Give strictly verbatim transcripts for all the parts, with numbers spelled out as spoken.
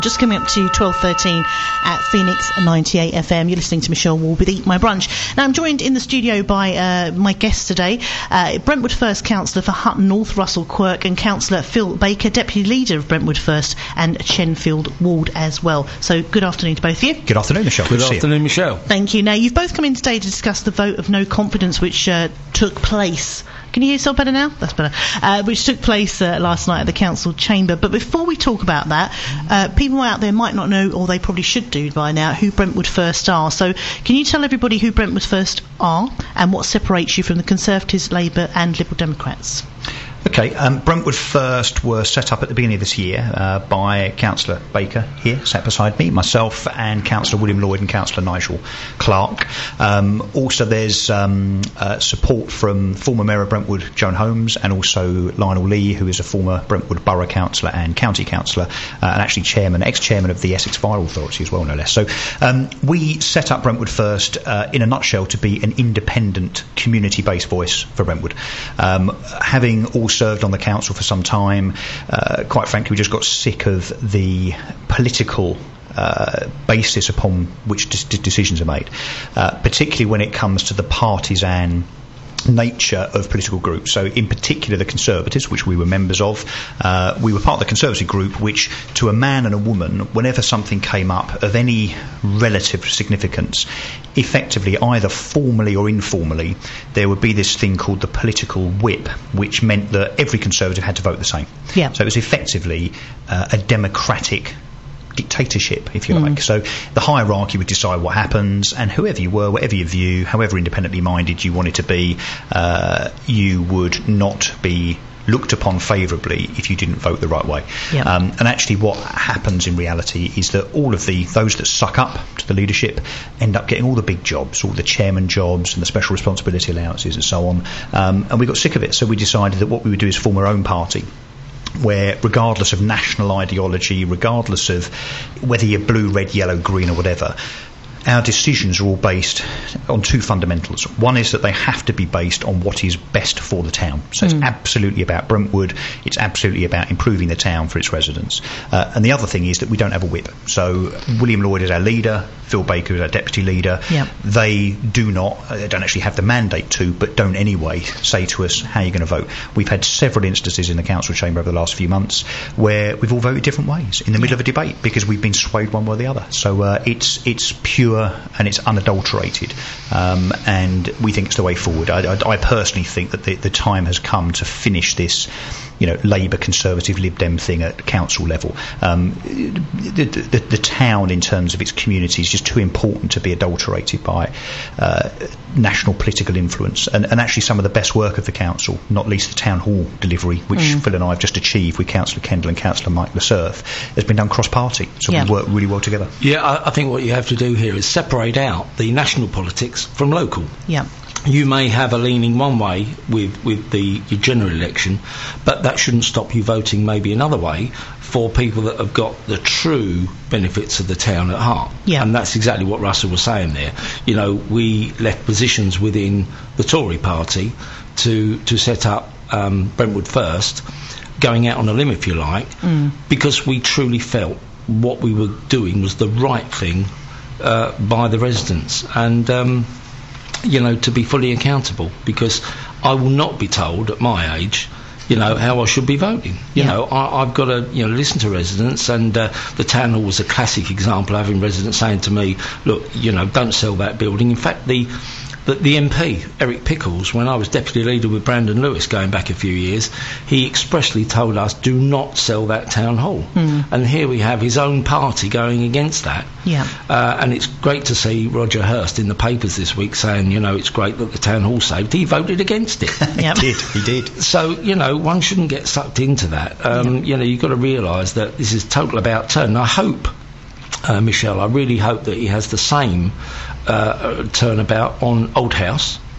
Just coming up to twelve thirteen at Phoenix ninety-eight F M. You're listening to Michelle Wall with Eat My Brunch. Now, I'm joined in the studio by uh, my guests today, uh, Brentwood First Councillor for Hutton North, Russell Quirk, and Councillor Phil Baker, Deputy Leader of Brentwood First and Chenfield Ward as well. So, good afternoon to both of you. Good afternoon, Michelle. Good, good afternoon, Michelle. Thank you. Now, you've both come in today to discuss the vote of no confidence which uh, took place. Can you hear yourself better now? That's better. Uh, which took place uh, last night at the council chamber. But before we talk about that, uh, people out there might not know, or they probably should do by now, who Brentwood First are. So can you tell everybody who Brentwood First are and what separates you from the Conservatives, Labour and Liberal Democrats? Okay, um, Brentwood First were set up at the beginning of this year uh, by Councillor Baker here, sat beside me, myself and Councillor William Lloyd and Councillor Nigel Clark. Um, also there's um, uh, support from former Mayor of Brentwood, Joan Holmes, and also Lionel Lee, who is a former Brentwood Borough Councillor and County Councillor, uh, and actually chairman, ex-chairman of the Essex Fire Authority as well, no less. So um, we set up Brentwood First uh, in a nutshell to be an independent, community-based voice for Brentwood. Um, having also served on the council for some time, uh, quite frankly we just got sick of the political uh, basis upon which d- decisions are made, uh, particularly when it comes to the partisan nature of political groups. So in particular the Conservatives, which we were members of, uh, we were part of the Conservative group, which to a man and a woman, whenever something came up of any relative significance, effectively either formally or informally there would be this thing called the political whip, which meant that every Conservative had to vote the same. Yeah. So it was effectively uh, a democratic dictatorship, if you like. Mm. So the hierarchy would decide what happens, and whoever you were, whatever your view, however independently minded you wanted to be, uh, you would not be looked upon favourably if you didn't vote the right way. Yep. Um, and actually what happens in reality is that all of the those that suck up to the leadership end up getting all the big jobs, all the chairman jobs and the special responsibility allowances and so on. Um, and we got sick of it, so we decided that what we would do is form our own party, where regardless of national ideology, regardless of whether you're blue, red, yellow, green or whatever, our decisions are all based on two fundamentals. One is that they have to be based on what is best for the town. So mm. it's absolutely about Brentwood, it's absolutely about improving the town for its residents. Uh, and the other thing is that we don't have a whip. So William Lloyd is our leader, Phil Baker is our deputy leader. Yep. They do not, they don't actually have the mandate to, but don't anyway say to us how you're going to vote. We've had several instances in the council chamber over the last few months where we've all voted different ways in the middle of a debate because we've been swayed one way or the other. So uh, it's it's pure and it's unadulterated, um, and we think it's the way forward. I, I, I personally think that the, the time has come to finish this, you know, Labour, Conservative, Lib Dem thing at council level. Um, the, the, the town, in terms of its community, is just too important to be adulterated by uh, national political influence. And, and actually, some of the best work of the council, not least the town hall delivery, which mm. Phil and I have just achieved with Councillor Kendall and Councillor Mike Lasserth, has been done cross-party. So yeah. we've worked really well together. Yeah, I, I think what you have to do here is separate out the national politics from local. Yeah. You may have a leaning one way with, with the your general election, but that shouldn't stop you voting maybe another way for people that have got the true benefits of the town at heart. Yeah. And that's exactly what Russell was saying there. You know, we left positions within the Tory party to, to set up um, Brentwood First, going out on a limb, if you like, mm. because we truly felt what we were doing was the right thing uh, by the residents. And... Um, you know, to be fully accountable, because I will not be told at my age, you know, how I should be voting. You yeah. know, I, I've got to, you know, listen to residents, and uh, the town hall was a classic example, having residents saying to me, look, you know, don't sell that building. In fact, the the, the M P, Eric Pickles, when I was deputy leader with Brandon Lewis going back a few years, he expressly told us, do not sell that town hall. Mm. And here we have his own party going against that. Yeah. Uh, and it's great to see Roger Hurst in the papers this week saying, you know, it's great that the town hall saved. He voted against it. He did, he did. So, you know, one shouldn't get sucked into that. Um, yeah. You know, you've got to realise that this is total about turn. And I hope, uh, Michelle, I really hope that he has the same uh, turnabout on Old House,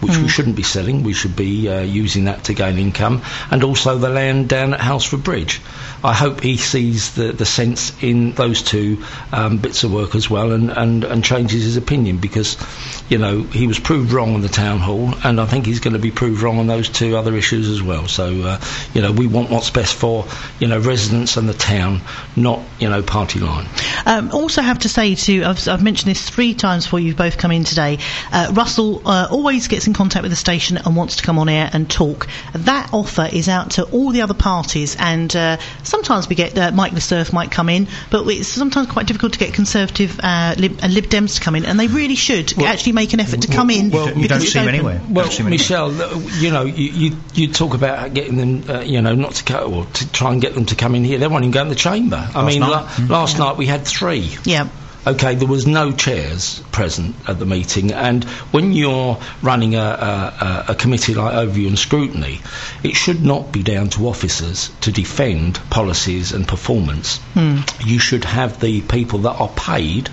which Mm. we shouldn't be selling. We should be uh, using that to gain income, and also the land down at Halsford Bridge. I hope he sees the, the sense in those two um, bits of work as well, and, and, and changes his opinion, because, you know, he was proved wrong on the town hall, and I think he's going to be proved wrong on those two other issues as well. So, uh, you know, we want what's best for, you know, residents and the town, not, you know, party line. Um, also have to say to, I've, I've mentioned this three times before you've both come in today, uh, Russell uh, always gets in contact with the station and wants to come on air and talk. That offer is out to all the other parties, and uh, sometimes we get uh, Mike Lassurf might come in, but it's sometimes quite difficult to get Conservative uh, Lib, uh, Lib Dems to come in, and they really should well, actually make an effort to come in. Well, you don't see them anywhere. Well, see Michelle, you know, you, you you talk about getting them, uh, you know, not to cut, or to try and get them to come in here. They won't even go in the chamber. I last mean, night, la- mm-hmm. last yeah. night we had three. Yeah. Okay, there was no chairs present at the meeting, and when you're running a, a, a committee like Overview and Scrutiny, it should not be down to officers to defend policies and performance. Hmm. You should have the people that are paid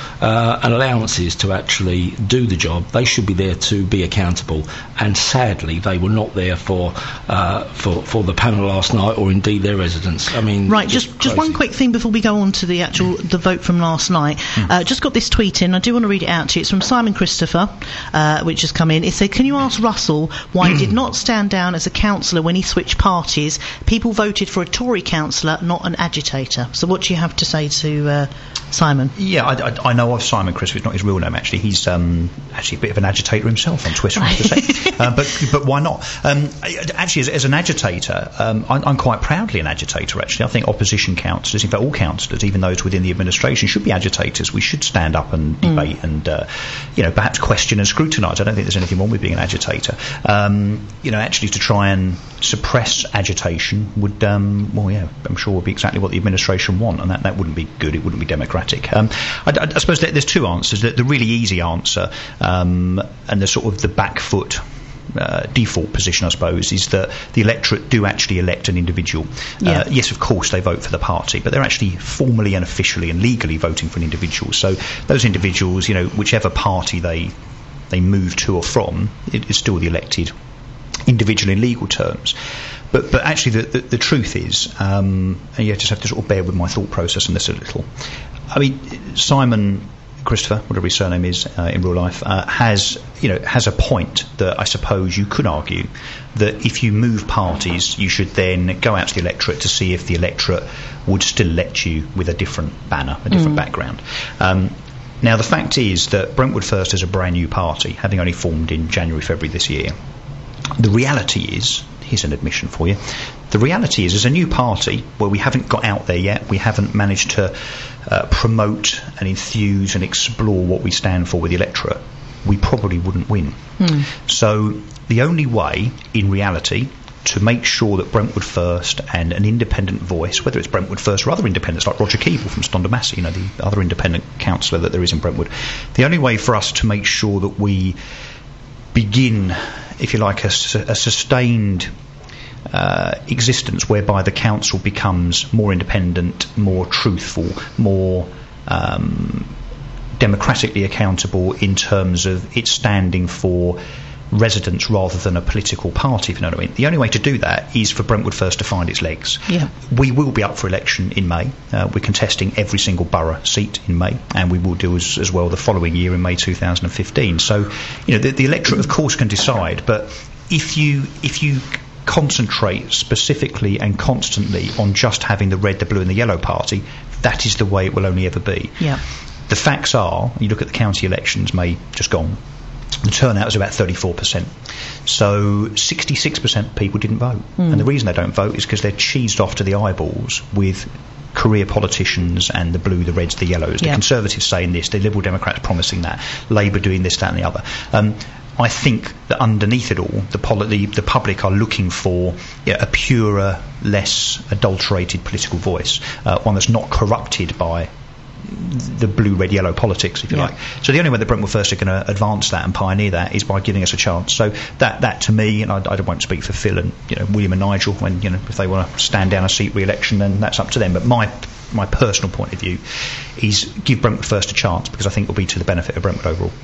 uh, and allowances to actually do the job. They should be there to be accountable, and sadly they were not there for uh, for, for the panel last night, or indeed their residents. I mean, right, just just, just one quick thing before we go on to the actual the vote from last night. Mm. Uh, just got this tweet in, I do want to read it out to you. It's from Simon Christopher, uh, which has come in. It said, can you ask Russell why he did not stand down as a councillor when he switched parties? People voted for a Tory councillor, not an agitator. So what do you have to say to uh, Simon? Yeah, I, I, I know of Simon Christopher. It's not his real name, actually. He's um, actually a bit of an agitator himself on Twitter, I have to say. uh, but but why not? Um, actually, as, as an agitator, um, I'm, I'm quite proudly an agitator, actually. I think opposition councillors, in fact all councillors, even those within the administration, should be agitators. We should stand up and debate mm. and, uh, you know, perhaps question and scrutinise. I don't think there's anything wrong with being an agitator. Um, you know, actually to try and suppress agitation would, um, well, yeah, I'm sure would be exactly what the administration want, and that, that wouldn't be good. It wouldn't be democratic. Um, I, I, I suppose that there's two answers. The, the really easy answer um, and the sort of the back foot Uh, default position, I suppose, is that the electorate do actually elect an individual. Yeah. Uh, yes, of course, they vote for the party, but they're actually formally and officially and legally voting for an individual. So those individuals, you know, whichever party they they move to or from, it is still the elected individual in legal terms. But but actually, the the, the truth is, um, and you just have to sort of bear with my thought process on this a little. I mean, Simon Christopher, whatever his surname is uh, in real life, uh, has you know has a point that I suppose you could argue that if you move parties, you should then go out to the electorate to see if the electorate would still elect you with a different banner, a different mm. background. Um, now, the fact is that Brentwood First is a brand new party, having only formed in January, February this year. The reality is, here's an admission for you, the reality is, as a new party where we haven't got out there yet, we haven't managed to uh, promote and enthuse and explore what we stand for with the electorate, we probably wouldn't win. Mm. So the only way, in reality, to make sure that Brentwood First and an independent voice, whether it's Brentwood First or other independents like Roger Keeble from Stondermassey, you know, the other independent councillor that there is in Brentwood, the only way for us to make sure that we begin, if you like, a, a sustained Uh, existence whereby the council becomes more independent, more truthful, more um, democratically accountable in terms of its standing for residents rather than a political party, if you know what I mean. The only way to do that is for Brentwood First to find its legs. Yeah. We will be up for election in May. Uh, we're contesting every single borough seat in May, and we will do as, as well the following year in May two thousand fifteen. So, you know, the, the electorate, of course, can decide, but if you if you concentrate specifically and constantly on just having the red, the blue and the yellow party, that is the way it will only ever be. Yeah. The facts are, you look at the county elections, May just gone, the turnout was about thirty-four percent. So sixty-six percent of people didn't vote. Mm. And the reason they don't vote is because they're cheesed off to the eyeballs with career politicians and the blue, the reds, the yellows. The yeah. Conservatives saying this, the Liberal Democrats promising that, Labour doing this, that and the other. Um, I think that underneath it all, the, poli- the, the public are looking for yeah, a purer, less adulterated political voice, uh, one that's not corrupted by the blue, red, yellow politics, if you yeah. like. So the only way that Brentwood First are going to advance that and pioneer that is by giving us a chance. So that, that to me, and I, I won't speak for Phil and you know William and Nigel, when you know if they want to stand down a seat re-election, then that's up to them. But my my personal point of view is give Brentwood First a chance, because I think it will be to the benefit of Brentwood overall.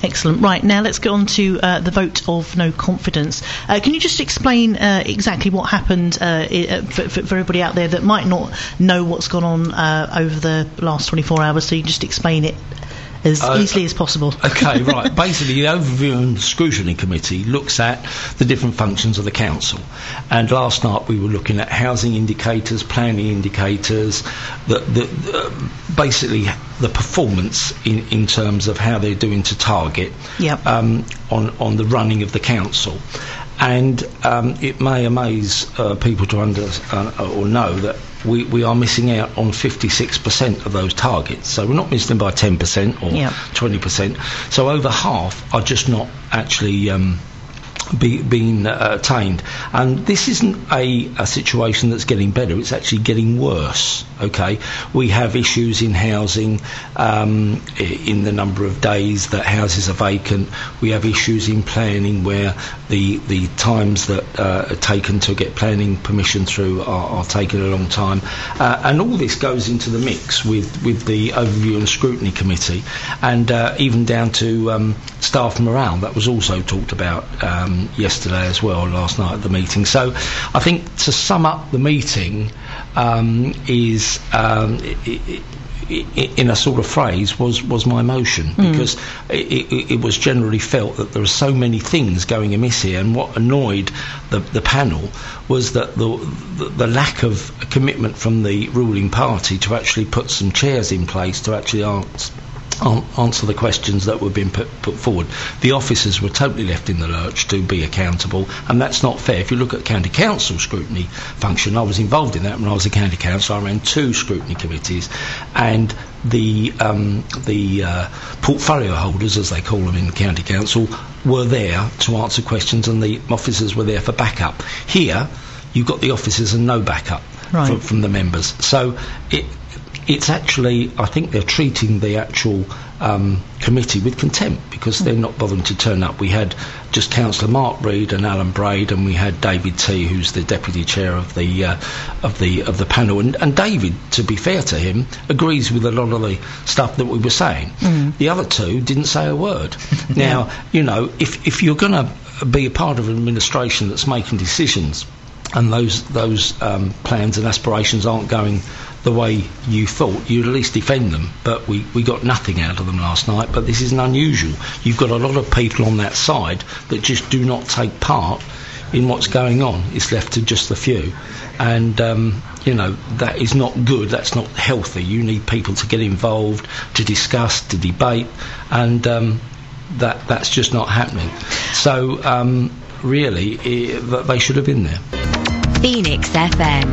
Excellent. Right, now let's get on to uh, the vote of no confidence. Uh, can you just explain uh, exactly what happened uh, I- for, for everybody out there that might not know what's gone on uh, over the last twenty-four hours, so you just explain it as Uh, easily as possible? Okay, right. Basically, the Overview and Scrutiny Committee looks at the different functions of the council. And last night we were looking at housing indicators, planning indicators, the, the, the, basically the performance in, in terms of how they're doing to target Yep. um, on, on the running of the council. And um, it may amaze uh, people to under, uh, or know that we, we are missing out on fifty-six percent of those targets. So we're not missing them by ten percent or Yep. twenty percent. So over half are just not actually um, be, being uh, attained. And this isn't a, a situation that's getting better, it's actually getting worse. Okay, we have issues in housing, um, i- in the number of days that houses are vacant. We have issues in planning where the the times that uh, are taken to get planning permission through are, are taking a long time. Uh, and all this goes into the mix with, with the Overview and Scrutiny Committee, and uh, even down to um, staff morale. That was also talked about um, yesterday as well, last night at the meeting. So I think to sum up the meeting um, is um, i i i in a sort of phrase was, was my motion, because it, it, it was generally felt that there are so many things going amiss here, and what annoyed the, the panel was that the, the the lack of commitment from the ruling party to actually put some chairs in place to actually answer An- answer the questions that were being put, put forward. The officers were totally left in the lurch to be accountable, and that's not fair. If you look at county council scrutiny function, I was involved in that when I was a county council. I ran two scrutiny committees, and the um, the uh, portfolio holders, as they call them in the county council, were there to answer questions, and the officers were there for backup. Here, you've got the officers and no backup Right. from, from the members. So it it's actually, I think they're treating the actual um, committee with contempt, because they're not bothering to turn up. We had just Councillor Mark Reed and Alan Braid, and we had David T, who's the deputy chair of the uh, of the of the panel. And, and David, to be fair to him, agrees with a lot of the stuff that we were saying. Mm. The other two didn't say a word. Now, you know, if if you're going to be a part of an administration that's making decisions, and those those um, plans and aspirations aren't going the way you thought, you at least defend them. But we, we got nothing out of them last night. But this isn't unusual. You've got a lot of people on that side that just do not take part in what's going on. It's left to just a few. And, um, you know, that is not good. That's not healthy. You need people to get involved, to discuss, to debate. And um, that that's just not happening. So, um, really, I, they should have been there. Phoenix F M.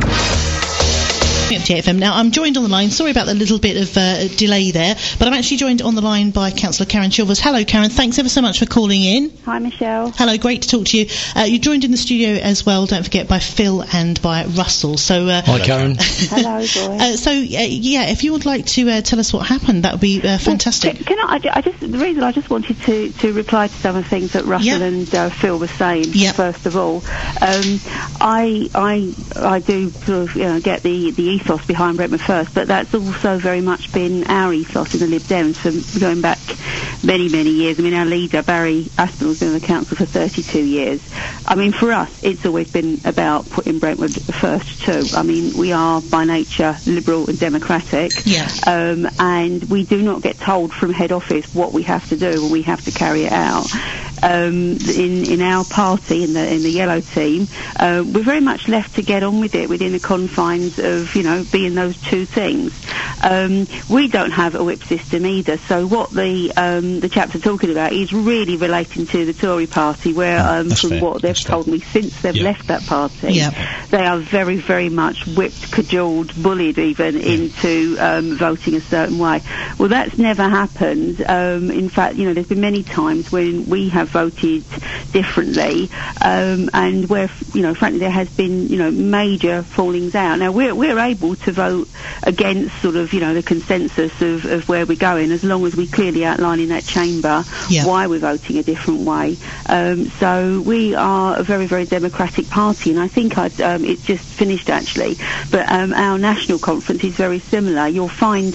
F M. Now, I'm joined on the line. Sorry about the little bit of uh, delay there, but I'm actually joined on the line by Councillor Karen Chilvers. Hello, Karen. Thanks ever so much for calling in. Hi, Michelle. Hello, great to talk to you. Uh, you're joined in the studio as well, don't forget, by Phil and by Russell. So, uh, Hi, Karen. Hello, boy. uh, so uh, yeah, if you would like to uh, tell us what happened, that would be uh, fantastic. Can, can I, I ju- I just, the reason I just wanted to, to reply to some of the things that Russell Yeah. and uh, Phil were saying, Yeah. first of all. Um, I, I, I do sort of, you know, get the, the ethos behind Brentford First, but that's also very much been our ethos in the Lib Dems for going back many, many years. I mean, our leader, Barry Aspinall's been on the council for thirty-two years. I mean, for us, it's always been about putting Brentwood first too. I mean, we are by nature liberal and democratic, Yeah. um, and we do not get told from head office what we have to do, and we have to carry it out. Um, in in our party, in the in the yellow team, uh, we're very much left to get on with it within the confines of, you know, being those two things. Um, we don't have a whip system either, so what the um, the chaps are talking about is really relating to the Tory party, where um, that's from fair. what they've That's fair. told me since they've Yeah. left that party, Yeah. they are very, very much whipped, cajoled, bullied even into um, voting a certain way. Well, that's never happened. Um, in fact, you know, there's been many times when we have voted differently, um, and where, you know, frankly, there has been, you know, major fallings out. Now, we're we're able to vote against sort of, you know, the consensus of, of where we're going, as long as we clearly outline in that chamber Yeah. why we're voting a different way. Um, so we are a very, very democratic party, and I think I'd, um, it's just finished actually, but um, our national conference is very similar. You'll find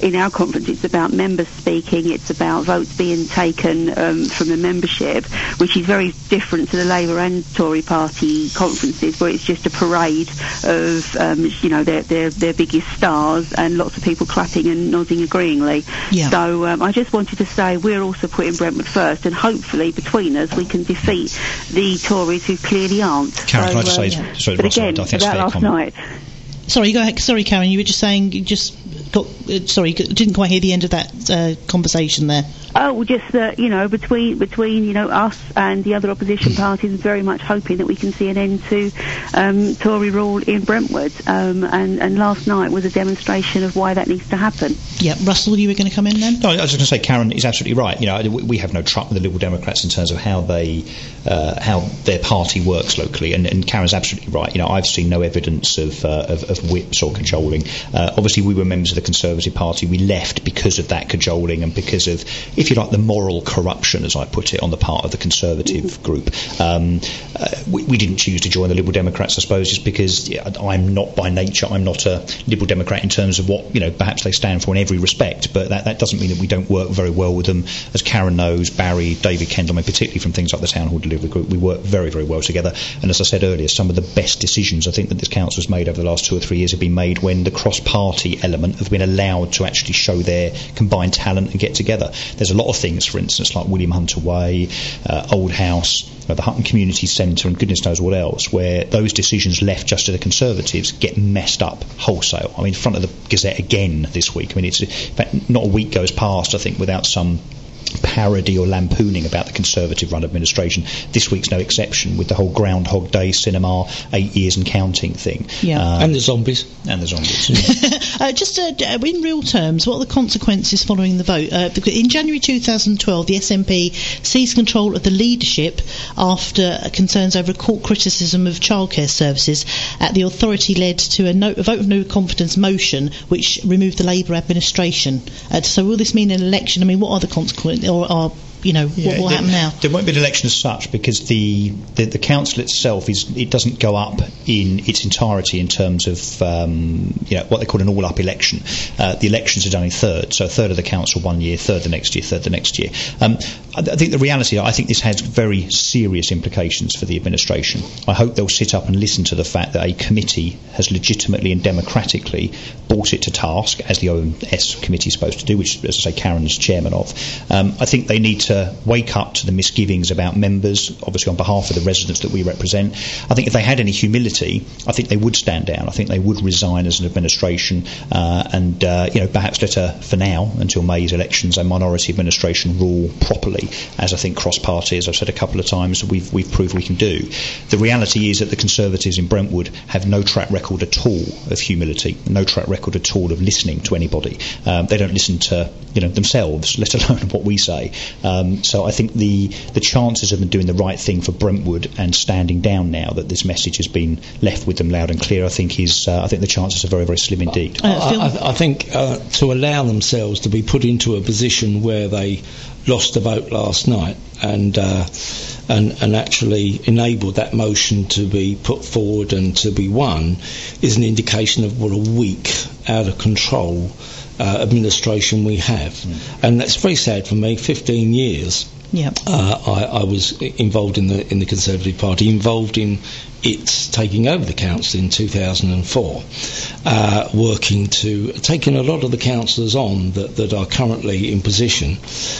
in our conference, it's about members speaking, it's about votes being taken um, from the membership, which is very different to the Labour and Tory party conferences, where it's just a parade of, um, you know, their, their, their biggest stars and lots of people clapping and nodding agreeingly. Yeah. So um, I just wanted to say we're also putting Brentwood first, and hopefully between us we can defeat the Tories who clearly aren't. Karen, so, can I just um, say, yeah. sorry, but Russell, again, I think it's about fair last comment. night. Sorry, go ahead. Sorry, Karen, you were just saying you just got. Uh, sorry, didn't quite hear the end of that uh, conversation there. Oh, well, just that, you know, between, between you know, us and the other opposition parties, very much hoping that we can see an end to um, Tory rule in Brentwood. Um, and, and last night was a demonstration of why that needs to happen. Yeah, Russell, you were going to come in then? No, I was just going to say, Karen is absolutely right. You know, we have no truck with the Liberal Democrats in terms of how they, uh, how their party works locally, and, and Karen's absolutely right. You know, I've seen no evidence of uh, of, of whips or cajoling. Uh, obviously, we were members of the Conservative Party. We left because of that cajoling and because of, if you like, the moral corruption, as I put it, on the part of the Conservative group. Um, uh, we, we didn't choose to join the Liberal Democrats, I suppose, just because yeah, I'm not by nature, I'm not a Liberal Democrat in terms of what, you know, perhaps they stand for in every respect, but that, that doesn't mean that we don't work very well with them. As Karen knows, Barry, David Kendall, I mean, particularly from things like the Town Hall Delivery Group, we work very, very well together. And as I said earlier, some of the best decisions I think that this council has made over the last two or three years have been made when the cross-party element have been allowed to actually show their combined talent and get together. There's a lot of things, for instance, like William Hunter Way, uh, Old House, uh, the Hutton Community Centre, and goodness knows what else, where those decisions left just to the Conservatives get messed up wholesale. I mean, in front of the Gazette again this week. I mean, it's in fact not a week goes past, I think, without some parody or lampooning about the Conservative-run administration. This week's no exception, with the whole Groundhog Day cinema, eight years and counting thing. Yeah. Um, and the zombies. And the zombies. uh, just uh, in real terms, what are the consequences following the vote? Uh, in January two thousand twelve, the S N P seized control of the leadership after concerns over court criticism of childcare services at the authority led to a, no, a vote of no confidence motion which removed the Labour administration. Uh, so will this mean an election? I mean, what are the consequences? Or are, you know, yeah, what will there, happen now? There won't be an election as such because the, the, the council itself is it doesn't go up in its entirety in terms of um, you know what they call an all-up election. Uh, the elections are done in thirds, so a third of the council one year, third the next year, third the next year. Um, I, I think the reality, I think this has very serious implications for the administration. I hope they'll sit up and listen to the fact that a committee has legitimately and democratically brought it to task, as the O M S committee is supposed to do, which, as I say, Karen's chairman of. Um, I think they need to wake up to the misgivings about members, obviously on behalf of the residents that we represent. I think if they had any humility, I think they would stand down. I think they would resign as an administration uh, and, uh, you know, perhaps let a, for now, until May's elections, a minority administration rule properly, as I think cross-party, as I've said a couple of times, we've, we've proved we can do. The reality is that the Conservatives in Brentwood have no track record at all of humility, no track record at all of listening to anybody. Um, they don't listen to, you know, themselves, let alone what we say. Um, so I think the the chances of them doing the right thing for Brentwood and standing down now that this message has been left with them loud and clear, I think is uh, I think the chances are very, very slim indeed. Uh, I, I think uh, to allow themselves to be put into a position where they lost the vote last night and uh, and and actually enabled that motion to be put forward and to be won is an indication of what a weak, out of control Uh, administration we have. Mm. And that's very sad for me. fifteen years yeah. uh, I, I was involved in the in the Conservative Party, involved in its taking over the council in two thousand four, uh, working to taking a lot of the councillors on that, that are currently in position,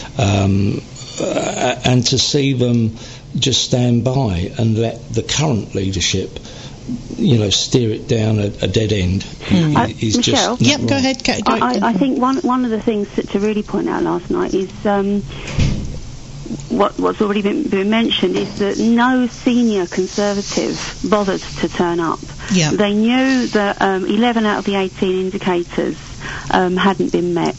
um, uh, and to see them just stand by and let the current leadership, you know, steer it down a, a dead end mm. is, is uh, just yep wrong. Go ahead go, go, I, I think one one of the things to, to really point out last night is um, what, what's already been, been mentioned is that no senior Conservative bothered to turn up. Yeah. They knew that um, eleven out of the eighteen indicators um, hadn't been met,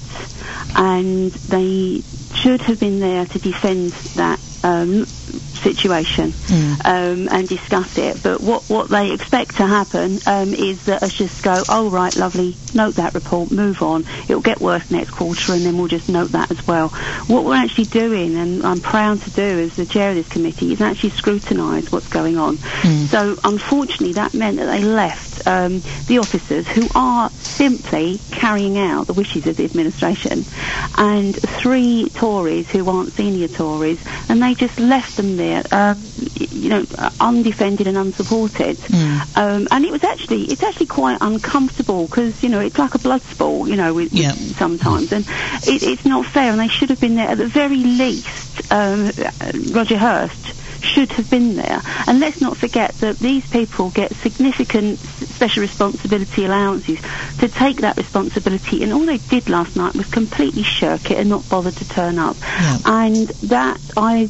and they should have been there to defend that um, situation mm. um, and discuss it. But what, what they expect to happen um, is that us just go, oh right, lovely, note that report, move on, it'll get worse next quarter, and then we'll just note that as well. What we're actually doing, and I'm proud to do as the chair of this committee, is actually scrutinise what's going on. Mm. So unfortunately that meant that they left um, the officers who are simply carrying out the wishes of the administration, and three Tories who aren't senior Tories, and they just left them there, um, you know, undefended and unsupported. Mm. Um, and it was actually, it's actually quite uncomfortable, because, you know, it's like a blood sport, you know, with, yep. with sometimes, and it, it's not fair, and they should have been there at the very least. Um, Roger Hurst should have been there. And let's not forget that these people get significant special responsibility allowances to take that responsibility, and all they did last night was completely shirk it and not bother to turn up. Yeah. And that I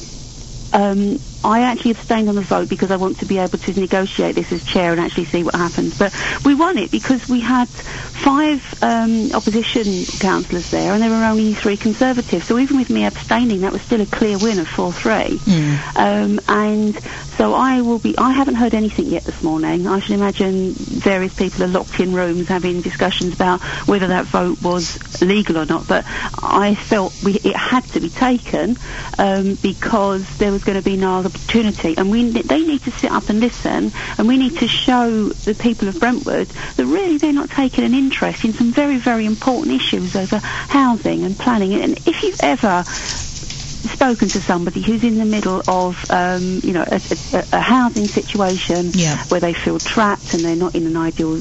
um I actually abstained on the vote because I want to be able to negotiate this as chair and actually see what happens. But we won it because we had five um, opposition councillors there, and there were only three Conservatives. So even with me abstaining, that was still a clear win of four three. Mm. Um, and so I will be. I haven't heard anything yet this morning. I should imagine various people are locked in rooms having discussions about whether that vote was legal or not. But I felt we, it had to be taken um, because there was going to be no other opportunity, and we they need to sit up and listen, and we need to show the people of Brentwood that really they're not taking an interest in some very, very important issues over housing and planning. And if you've ever spoken to somebody who's in the middle of, um, you know, a, a, a housing situation yeah. where they feel trapped and they're not in an ideal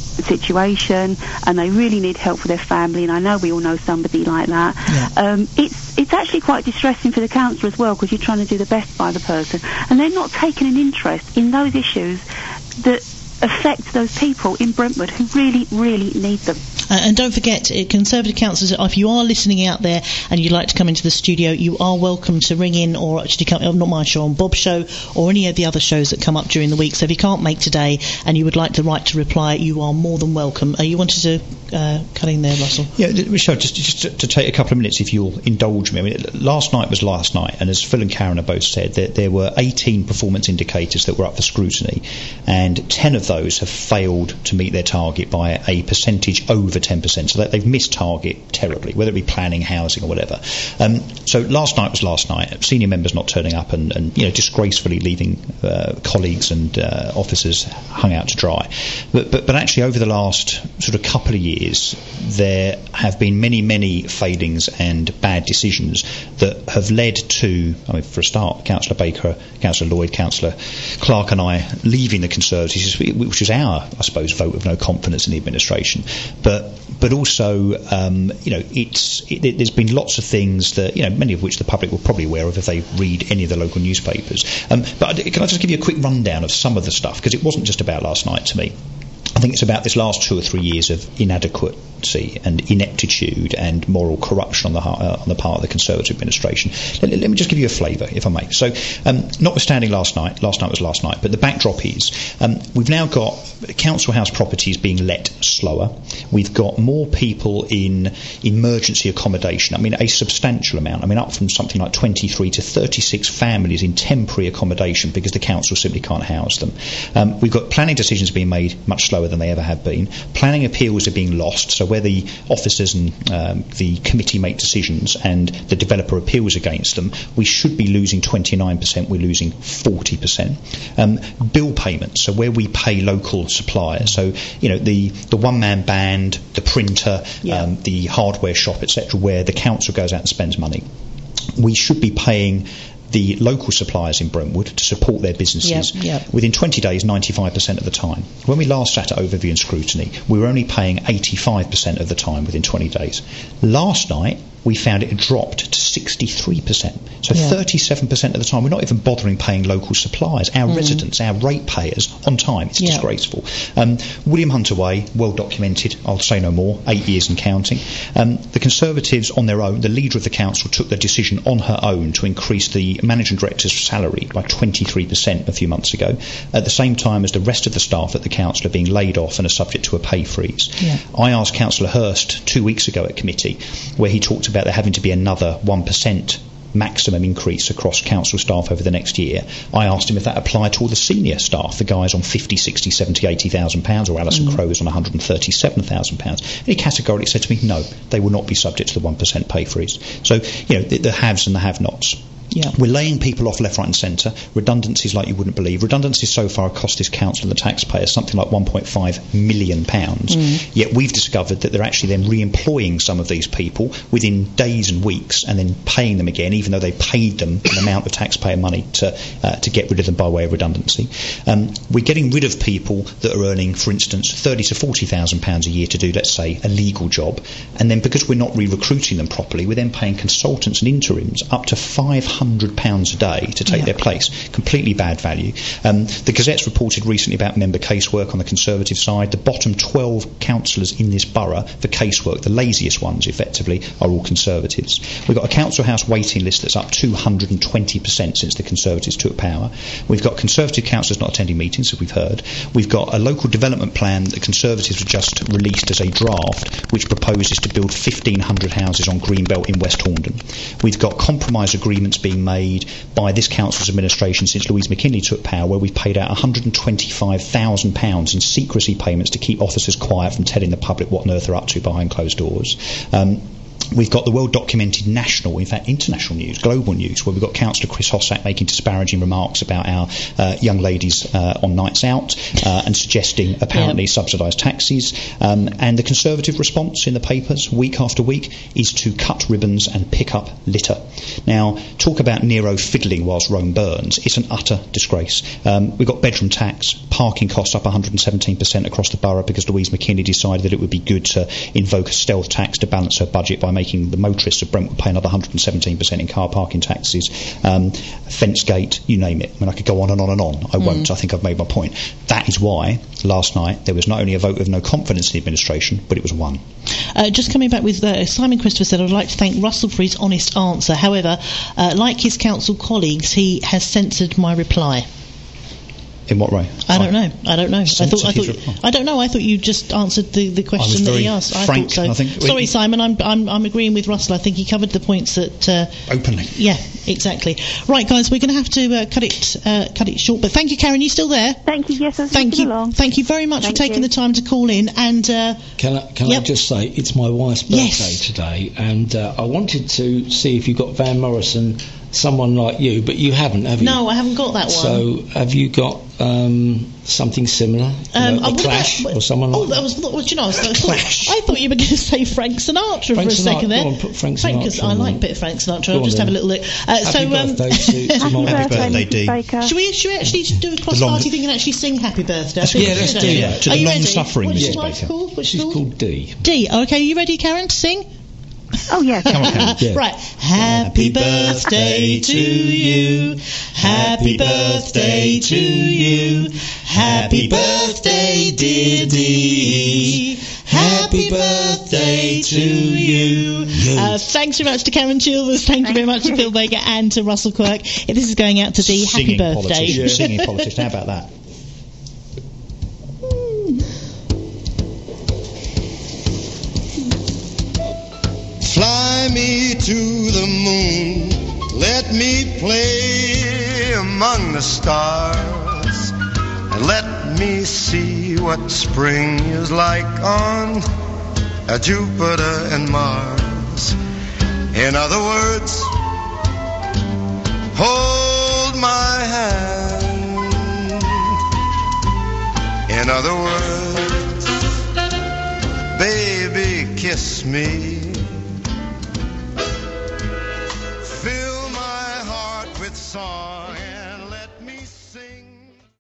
situation and they really need help for their family, and I know we all know somebody like that, yeah. um, it's it's actually quite distressing for the council as well, because you're trying to do the best by the person, and they're not taking an interest in those issues that affect those people in Brentwood who really, really need them. Uh, and don't forget, uh, Conservative councillors, if you are listening out there and you'd like to come into the studio, you are welcome to ring in, or actually come, not my show, on Bob's show, or any of the other shows that come up during the week. So if you can't make today and you would like the right to reply, you are more than welcome. Uh, you wanted to uh, cut in there, Russell? Yeah, Michelle, just, just to, to take a couple of minutes, if you'll indulge me. I mean, last night was last night, and as Phil and Karen have both said, there, there were eighteen performance indicators that were up for scrutiny, and ten of those have failed to meet their target by a percentage over ten percent, so that they've missed target terribly, whether it be planning, housing or whatever. Um, so last night was last night. Senior members not turning up and, and you know, disgracefully leaving uh, colleagues and uh, officers hung out to dry. But, but, but actually over the last sort of couple of years, there have been many, many failings and bad decisions that have led to, I mean, for a start, Councillor Baker, Councillor Lloyd, Councillor Clark and I leaving the Conservatives, which was our, I suppose, vote of no confidence in the administration. But but also, um, you know, it's it, it, there's been lots of things that, you know, many of which the public will probably aware of if they read any of the local newspapers. Um, but can I just give you a quick rundown of some of the stuff, because it wasn't just about last night to me. I think it's about this last two or three years of inadequacy and ineptitude and moral corruption on the uh, on the part of the Conservative administration. Let, let me just give you a flavour, if I may. So, um, notwithstanding last night, last night was last night, but the backdrop is um, we've now got council house properties being let slower. We've got more people in emergency accommodation. I mean, a substantial amount. I mean, up from something like twenty-three to thirty-six families in temporary accommodation because the council simply can't house them. Um, we've got planning decisions being made much slower than they ever have been. Planning appeals are being lost, so where the officers and um, the committee make decisions and the developer appeals against them, we should be losing twenty-nine percent, we're losing forty percent. Um, bill payments, so where we pay local suppliers, so, you know, the, the one-man band, the printer, yeah. um, the hardware shop, et cetera, where the council goes out and spends money, we should be paying the local suppliers in Brentwood to support their businesses yep, yep. within twenty days, ninety-five percent of the time. When we last sat at overview and scrutiny, we were only paying eighty-five percent of the time within twenty days. Last night, we found it had dropped to sixty-three percent. So yeah. thirty-seven percent of the time, we're not even bothering paying local suppliers, our mm. residents, our ratepayers, on time. It's yeah. disgraceful. Um, William Hunter Way, well documented, I'll say no more, eight years and counting. Um, the Conservatives on their own, the leader of the council took the decision on her own to increase the managing director's salary by twenty-three percent a few months ago, at the same time as the rest of the staff at the council are being laid off and are subject to a pay freeze. Yeah. I asked Councillor Hurst two weeks ago at committee, where he talked about there having to be another one percent maximum increase across council staff over the next year. I asked him if that applied to all the senior staff, the guys on fifty, sixty, seventy, eighty thousand pounds, or Alison mm. Crow's on one hundred thirty-seven thousand pounds. And he categorically said to me, no, they will not be subject to the one percent pay freeze. So, you know, the, the haves and the have-nots. Yeah. We're laying people off left, right and centre. Redundancies like you wouldn't believe. Redundancies so far have cost this council and the taxpayers something like one point five million pounds. Mm. Yet we've discovered that they're actually then re-employing some of these people within days and weeks and then paying them again, even though they paid them an amount of taxpayer money to uh, to get rid of them by way of redundancy. Um, we're getting rid of people that are earning, for instance, thirty to forty thousand pounds a year to do, let's say, a legal job, and then because we're not re-recruiting them properly, we're then paying consultants and interims up to five hundred pounds a day to take yeah. their place. Completely bad value. Um, the Gazette's reported recently about member casework on the Conservative side. The bottom twelve councillors in this borough for casework, the laziest ones effectively, are all Conservatives. We've got a council house waiting list that's up two hundred twenty percent since the Conservatives took power. We've got Conservative councillors not attending meetings, as we've heard. We've got a local development plan that the Conservatives have just released as a draft, which proposes to build fifteen hundred houses on Greenbelt in West Horndon. We've got compromise agreements being made by this council's administration since Louise McKinley took power, where we've paid out one hundred twenty-five thousand pounds in secrecy payments to keep officers quiet from telling the public what on earth they're up to behind closed doors. Um, We've got the well-documented national, in fact international news, global news, where we've got Councillor Chris Hossack making disparaging remarks about our uh, young ladies uh, on nights out uh, and suggesting apparently yeah. subsidised taxis. Um, and the Conservative response in the papers week after week is to cut ribbons and pick up litter. Now, talk about Nero fiddling whilst Rome burns. It's an utter disgrace. Um, we've got bedroom tax, parking costs up one hundred seventeen percent across the borough because Louise McKinley decided that it would be good to invoke a stealth tax to balance her budget by making the motorists of Brentwood pay another one hundred seventeen percent in car parking taxes, um, fence gate, you name it. I mean, I could go on and on and on. I mm. won't. I think I've made my point. That is why last night there was not only a vote of no confidence in the administration, but it was won. Uh, just coming back with uh, Simon Christopher said, I'd like to thank Russell for his honest answer. However, uh, like his council colleagues, he has censored my reply. In what way? I don't know. I don't know. I thought. I thought. I don't know. I thought you just answered the, the question that he asked. I frank, thought so. I think Sorry, Simon. I'm I'm I'm agreeing with Russell. I think he covered the points that uh, openly. Yeah, exactly. Right, guys, we're going to have to uh, cut it uh, cut it short. But thank you, Karen. You still there? Thank you. Yes, I was Thank you. Along. Thank you very much thank for taking you. the time to call in. And uh, can I can yep. I just say it's my wife's birthday yes. today, and uh, I wanted to see if you got Van Morrison, someone like you, but you haven't, have you? No, I haven't got that one. So have you got um, something similar? Um, you know, the Clash about, or someone oh, like that? that? was what you know. I thought, Clash. I thought you were going to say Frank Sinatra Frank for a second Sinatra. there. Go on, put Frank Sinatra. Frank, I like a bit of Frank Sinatra. Go I'll on just then. have a little look. Uh, Happy so, birthday um, to, to Happy Mom. birthday, birthday, Missus Baker. Should we, should we actually do a cross-party thing and actually sing Happy Birthday? I think Yeah, we let's should, do actually. that. To Are the you ready? long-suffering What's Missus your wife Baker. called? What's She's called? called Dee. Dee. Okay, you ready, Karen, to sing? Oh, yes. Come on, Karen. Yeah. Right. Happy birthday to you. Happy birthday to you. Happy birthday, dear Dee. Happy birthday to you. Uh, thanks very much to Karen Chilvers. Thank you very much to Phil Baker and to Russell Quirk. This is going out to Dee. Happy Singing birthday. politician. Singing politician. How about that? Fly me to the moon, let me play among the stars, and let me see what spring is like on uh, Jupiter and Mars. In other words, hold my hand. In other words, baby, kiss me.